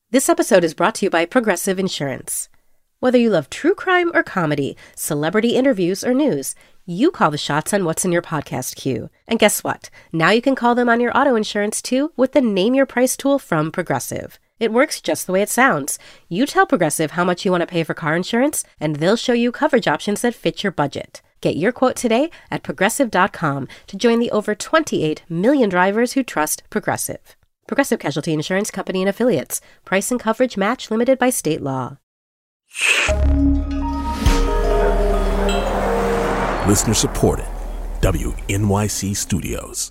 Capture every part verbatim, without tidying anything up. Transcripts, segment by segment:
This episode is brought to you by Progressive Insurance. Whether you love true crime or comedy, celebrity interviews or news, you call the shots on what's in your podcast queue. And guess what? Now you can call them on your auto insurance too with the Name Your Price tool from Progressive. It works just the way it sounds. You tell Progressive how much you want to pay for car insurance, and they'll show you coverage options that fit your budget. Get your quote today at progressive dot com to join the over twenty-eight million drivers who trust Progressive. Progressive Casualty Insurance Company and Affiliates. Price and coverage match limited by state law. Listener supported. W N Y C Studios.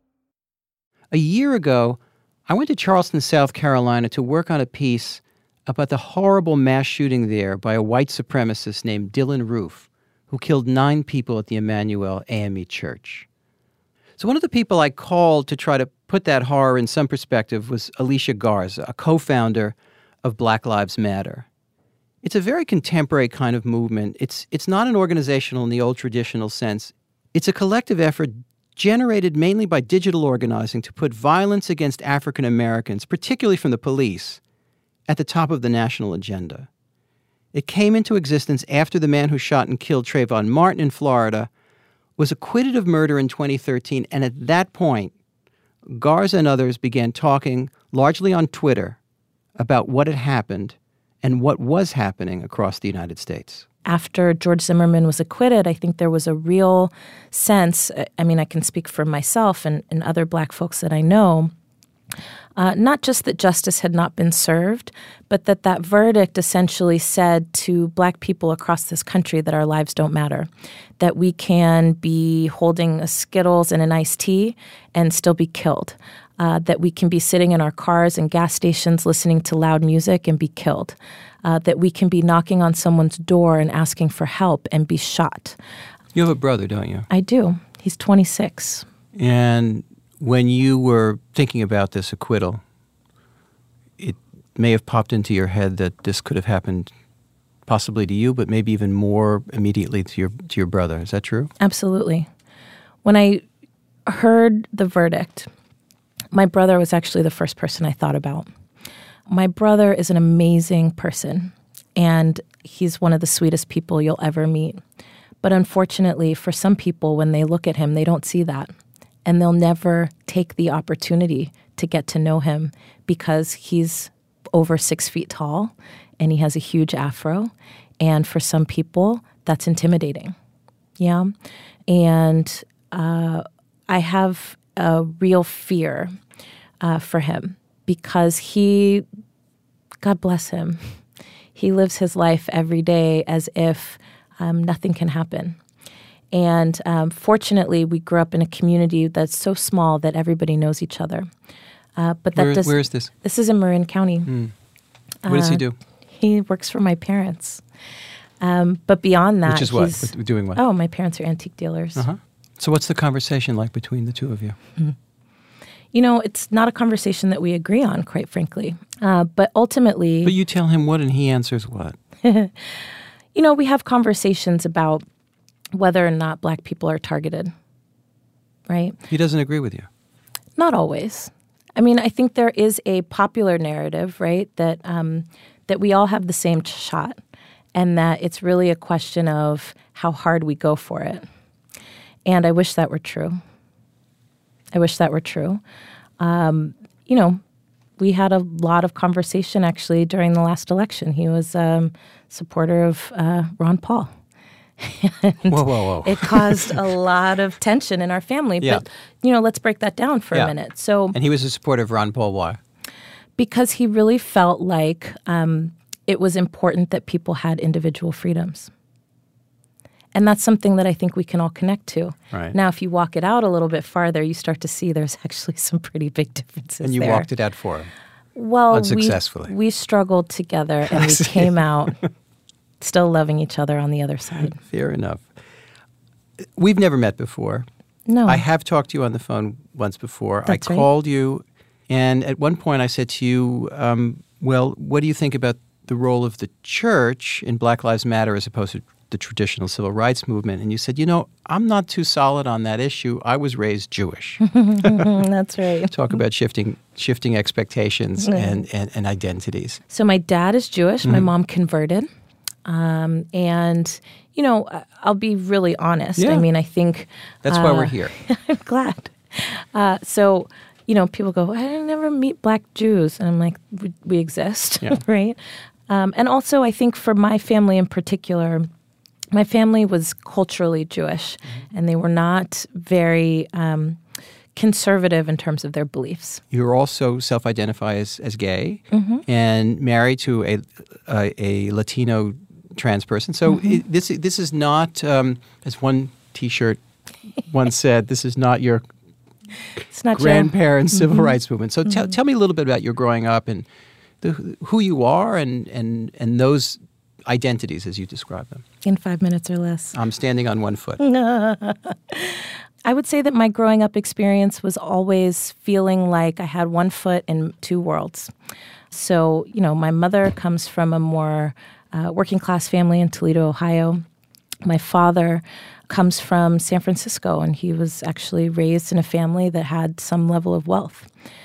A year ago, I went to Charleston, South Carolina to work on a piece about the horrible mass shooting there by a white supremacist named Dylann Roof, who killed nine people at the Emmanuel A M E Church. So one of the people I called to try to put that horror in some perspective was Alicia Garza, a co-founder of Black Lives Matter. It's a very contemporary kind of movement. It's it's not an organizational in the old traditional sense. It's a collective effort generated mainly by digital organizing to put violence against African Americans, particularly from the police, at the top of the national agenda. It came into existence after the man who shot and killed Trayvon Martin in Florida was acquitted of murder in twenty thirteen, and at that point, Garza and others began talking, largely on Twitter, about what had happened and what was happening across the United States. After George Zimmerman was acquitted, I think there was a real sense, I mean, I can speak for myself and, and other Black folks that I know, uh, not just that justice had not been served, but that that verdict essentially said to Black people across this country that our lives don't matter, that we can be holding a Skittles and an iced tea and still be killed, uh, that we can be sitting in our cars and gas stations listening to loud music and be killed, uh, that we can be knocking on someone's door and asking for help and be shot. You have a brother, don't you? I do. He's twenty-six. And when you were thinking about this acquittal, it may have popped into your head that this could have happened possibly to you, but maybe even more immediately to your to your brother. Is that true? Absolutely. When I heard the verdict, my brother was actually the first person I thought about. My brother is an amazing person, and he's one of the sweetest people you'll ever meet. But unfortunately, for some people, when they look at him, they don't see that. And they'll never take the opportunity to get to know him because he's over six feet tall and he has a huge afro. And for some people, that's intimidating. Yeah. And uh, I have a real fear uh, for him because he, God bless him, he lives his life every day as if um, nothing can happen. And um, fortunately, we grew up in a community that's so small that everybody knows each other. Uh, but that where, does, where is this? This is in Marin County. Mm. What does he do? Uh, he works for my parents. Um, but beyond that, Which is what? he's, Doing what? Oh, my parents are antique dealers. Uh-huh. So what's the conversation like between the two of you? Mm. You know, it's not a conversation that we agree on, quite frankly. Uh, but ultimately... But you tell him what and he answers what? You know, we have conversations about whether or not Black people are targeted, right? He doesn't agree with you? Not always. I mean, I think there is a popular narrative, right, that um, that we all have the same shot and that it's really a question of how hard we go for it. And I wish that were true. I wish that were true. Um, you know, we had a lot of conversation, actually, during the last election. He was a um, supporter of uh, Ron Paul. And whoa, whoa, whoa. It caused a lot of tension in our family. Yeah. But, you know, let's break that down for yeah. a minute. So, and he was a supporter of Ron Paul. Why? Because he really felt like um, it was important that people had individual freedoms. And that's something that I think we can all connect to. Right. Now, if you walk it out a little bit farther, you start to see there's actually some pretty big differences And you there. walked it out for him? Well, unsuccessfully. We, we struggled together and we came out still loving each other on the other side. Fair enough. We've never met before. No. I have talked to you on the phone once before. That's I right. called you, and at one point I said to you, um, well, what do you think about the role of the church in Black Lives Matter as opposed to the traditional civil rights movement, and you said, you know, I'm not too solid on that issue. I was raised Jewish. That's right. Talk about shifting shifting expectations Mm. and, and, and identities. So my dad is Jewish. My mom converted. Um, and, you know, I- I'll be really honest. Yeah. I mean, I think... That's why uh, we're here. I'm glad. Uh, so, you know, people go, I never meet black Jews. And I'm like, we, we exist, Yeah. right? Um, and also, I think for my family in particular, my family was culturally Jewish, Mm-hmm. and they were not very um, conservative in terms of their beliefs. You also self-identify as, as gay Mm-hmm. and married to a, a, a Latino trans person. So Mm-hmm. it, this, this is not, um, as one T-shirt once said, this is not your It's not grandparents' civil Mm-hmm. rights movement. So tell tell me a little bit about your growing up and the, who you are and, and, and those identities as you describe them. in five minutes or less. I'm standing on one foot. I would say that my growing up experience was always feeling like I had one foot in two worlds. So, you know, my mother comes from a more uh, working class family in Toledo, Ohio. My father comes from San Francisco, and he was actually raised in a family that had some level of wealth.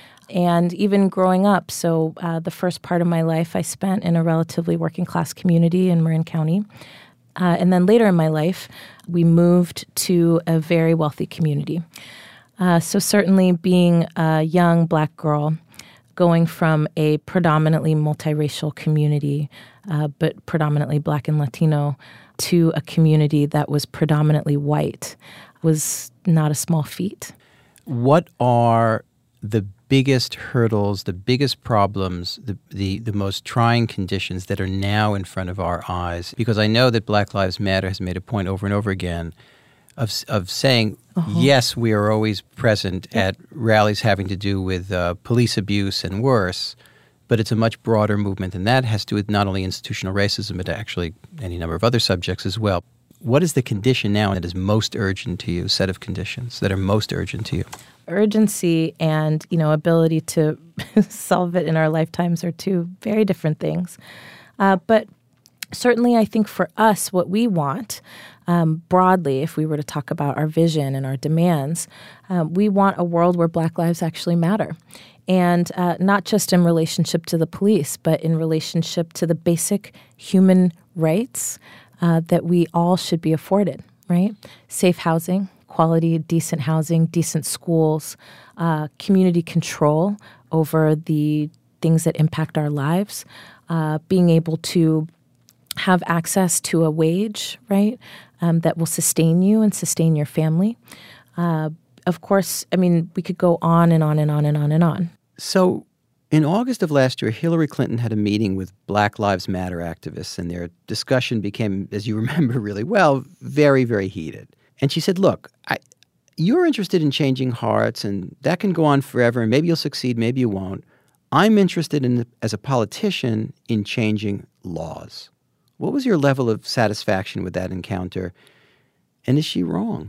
And even growing up, so uh, the first part of my life I spent in a relatively working class community in Marin County. Uh, and then later in my life, we moved to a very wealthy community. Uh, so certainly being a young black girl, going from a predominantly multiracial community, uh, but predominantly black and Latino, to a community that was predominantly white was not a small feat. What are the biggest hurdles, the biggest problems, the, the, the most trying conditions that are now in front of our eyes? Because I know that Black Lives Matter has made a point over and over again of of saying, uh-huh. yes, we are always present yeah. at rallies having to do with uh, police abuse and worse, but it's a much broader movement than that. It has to do with not only institutional racism, but actually any number of other subjects as well. What is the condition now that is most urgent to you, set of conditions that are most urgent to you? Urgency and, you know, ability to solve it in our lifetimes are two very different things. Uh, but certainly I think for us, what we want um, broadly, if we were to talk about our vision and our demands, um, we want a world where Black lives actually matter. And uh, not just in relationship to the police, but in relationship to the basic human rights uh, that we all should be afforded, right? Safe housing, quality, decent housing, decent schools, uh, community control over the things that impact our lives, uh, being able to have access to a wage, right, um, that will sustain you and sustain your family. Uh, of course, I mean, we could go on and on and on and on and on. So in August of last year, Hillary Clinton had a meeting with Black Lives Matter activists, and their discussion became, as you remember really well, very, very heated. And she said, look, I, you're interested in changing hearts, and that can go on forever, and maybe you'll succeed, maybe you won't. I'm interested in, as a politician, in changing laws. What was your level of satisfaction with that encounter? And is she wrong?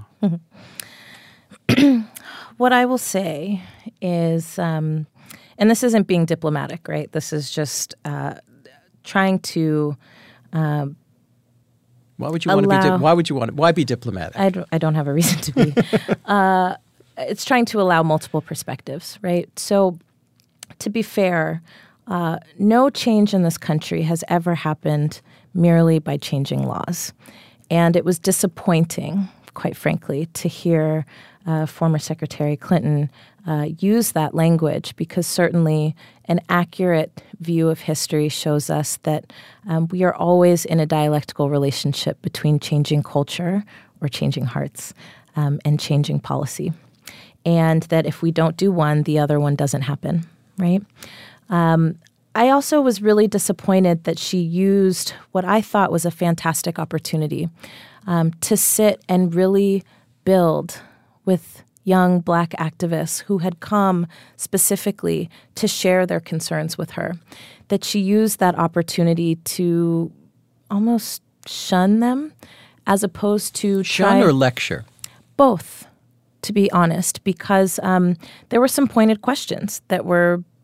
What I will say is, um, and this isn't being diplomatic, right? This is just uh, trying to uh, Why would you want to be? Di- allow- why would you want? To, why be diplomatic? I don't, I don't have a reason to be. uh, it's trying to allow multiple perspectives, right? So, to be fair, uh, no change in this country has ever happened merely by changing laws. And it was disappointing, quite frankly, to hear uh, former Secretary Clinton uh, use that language, because certainly an accurate view of history shows us that um, we are always in a dialectical relationship between changing culture or changing hearts um, and changing policy. And that if we don't do one, the other one doesn't happen, right? Um, I also was really disappointed that she used what I thought was a fantastic opportunity um, to sit and really build with young Black activists who had come specifically to share their concerns with her, that she used that opportunity to almost shun them as opposed to Shun try- or lecture? Both, to be honest, because um, there were some pointed questions that were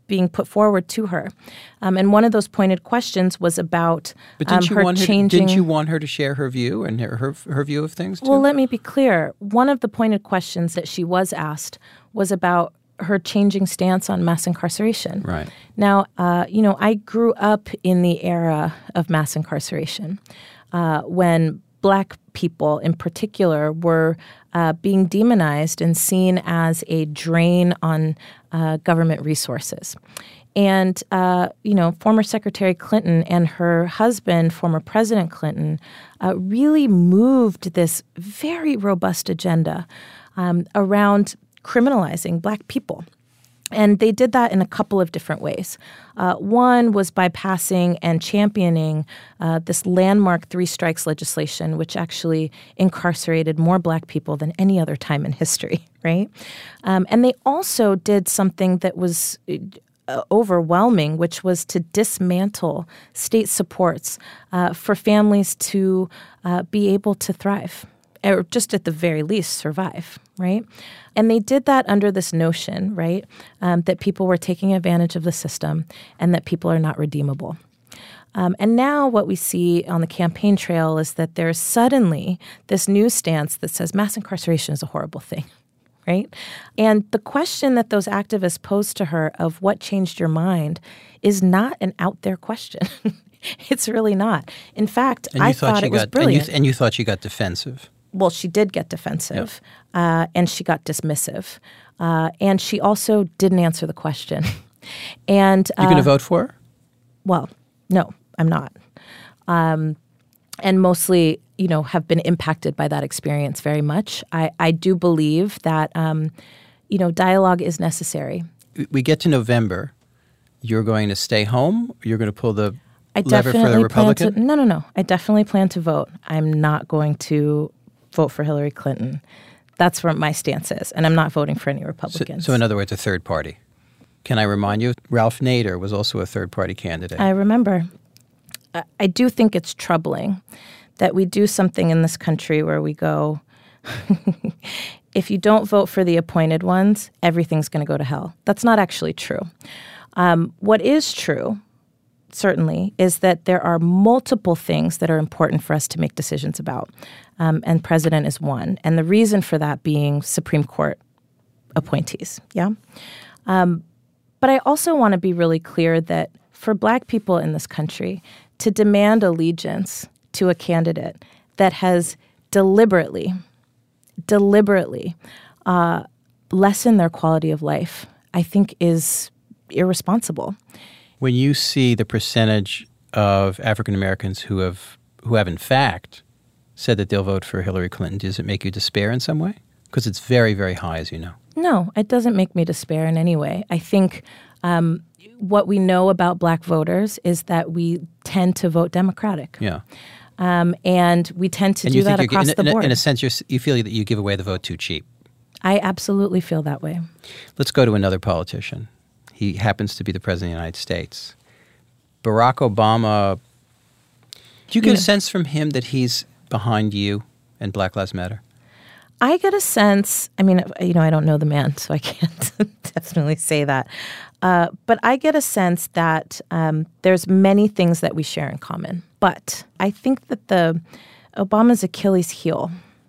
being put forward to her. Um, and one of those pointed questions was about but didn't um, you her want her, changing... Didn't you want her to share her view and her, her, her view of things, too? Well, let me be clear. One of the pointed questions that she was asked was about her changing stance on mass incarceration. Right. Now, uh, you know, I grew up in the era of mass incarceration uh, when Black people in particular were uh, being demonized and seen as a drain on uh, government resources. And, uh, you know, former Secretary Clinton and her husband, former President Clinton, uh, really moved this very robust agenda um, around criminalizing Black people. And they did that in a couple of different ways. Uh, one was by passing and championing uh, this landmark three strikes legislation, which actually incarcerated more Black people than any other time in history, right? Um, and they also did something that was uh, overwhelming, which was to dismantle state supports uh, for families to uh, be able to thrive, or just at the very least survive, right? And they did that under this notion, right, um, that people were taking advantage of the system and that people are not redeemable. Um, and now what we see on the campaign trail is that there's suddenly this new stance that says mass incarceration is a horrible thing, right? And the question that those activists posed to her of what changed your mind is not an out there question. It's really not. In fact, and I thought, thought it got, was brilliant. And you, and you thought she got defensive. Well, she did get defensive, yeah. uh, and she got dismissive. Uh, and she also didn't answer the question. And uh, you going to vote for her? Well, no, I'm not. Um, and mostly, you know, have been impacted by that experience very much. I, I do believe that, um, you know, dialogue is necessary. We get to November. You're going to stay home? You're going to pull the I lever for the definitely plan Republican? to, no, no, no. I definitely plan to vote. I'm not going to vote for Hillary Clinton. That's where my stance is, and I'm not voting for any Republicans. So, so in other words, a third party. Can I remind you, Ralph Nader was also a third party candidate. I remember. I, I do think it's troubling that we do something in this country where we go, if you don't vote for the appointed ones, everything's going to go to hell. That's not actually true. Um, what is true, certainly, is that there are multiple things that are important for us to make decisions about. Um, and president is one. And the reason for that being Supreme Court appointees, yeah? Um, but I also want to be really clear that for Black people in this country, to demand allegiance to a candidate that has deliberately, deliberately uh, lessened their quality of life, I think is irresponsible. When you see the percentage of African Americans who have who have in fact said that they'll vote for Hillary Clinton, does it make you despair in some way? Because it's very, very high, as you know. No, it doesn't make me despair in any way. I think um, what we know about Black voters is that we tend to vote Democratic. Yeah. Um, and we tend to and do you that think across in, the in, board. In a sense, you're, you feel that you give away the vote too cheap. I absolutely feel that way. Let's go to another politician. He happens to be the President of the United States. Barack Obama, do you get You a know- sense from him that he's behind you and Black Lives Matter? I get a sense, I mean, you know, I don't know the man, so I can't definitely say that. Uh, but I get a sense that um, there's many things that we share in common. But I think that the Obama's Achilles heel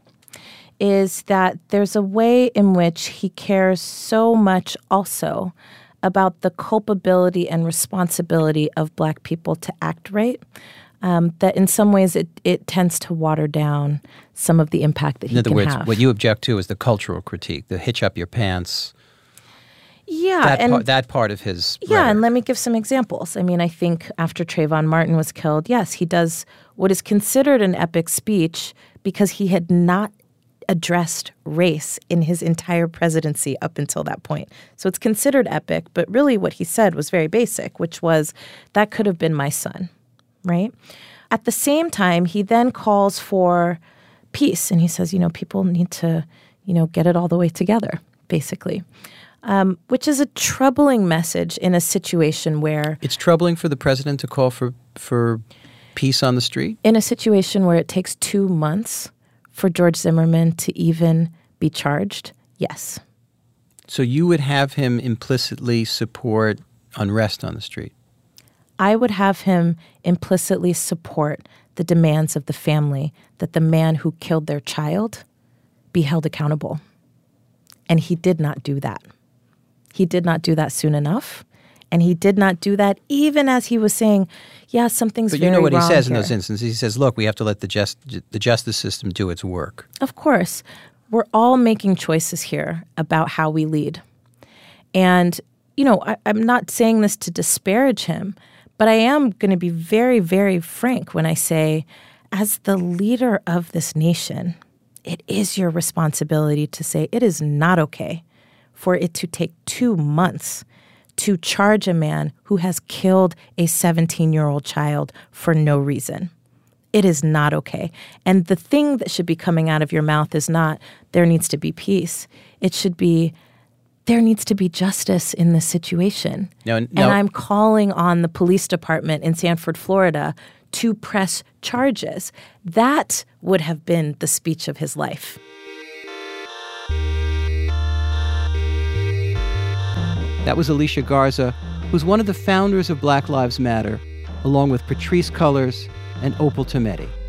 is that there's a way in which he cares so much also about the culpability and responsibility of Black people to act right, um, that in some ways it, it tends to water down some of the impact that he In other can words, have. what you object to is the cultural critique, the hitch up your pants, yeah, that, and part, that part of his yeah, rhetoric. and let me give some examples. I mean, I think after Trayvon Martin was killed, yes, he does what is considered an epic speech because he had not addressed race in his entire presidency up until that point. So it's considered epic, but really what he said was very basic, which was, that could have been my son, right? At the same time, he then calls for peace, and he says, you know, people need to, you know, get it all the way together, basically, um, which is a troubling message in a situation where... It's troubling for the president to call for, for peace on the street? In a situation where it takes two months for George Zimmerman to even be charged, yes. So you would have him implicitly support unrest on the street? I would have him implicitly support the demands of the family that the man who killed their child be held accountable. And he did not do that. He did not do that soon enough. And he did not do that even as he was saying, yeah, something's very wrong. But you know what he says here. in those instances? He says, look, we have to let the, just, the justice system do its work. Of course. We're all making choices here about how we lead. And, you know, I, I'm not saying this to disparage him, but I am going to be very, very frank when I say, as the leader of this nation, it is your responsibility to say it is not okay for it to take two months to charge a man who has killed a seventeen-year-old child for no reason. It is not okay. And the thing that should be coming out of your mouth is not, there needs to be peace. It should be, there needs to be justice in this situation. No, no. And I'm calling on the police department in Sanford, Florida, to press charges. That would have been the speech of his life. That was Alicia Garza, who's one of the founders of Black Lives Matter, along with Patrisse Cullors and Opal Tometi.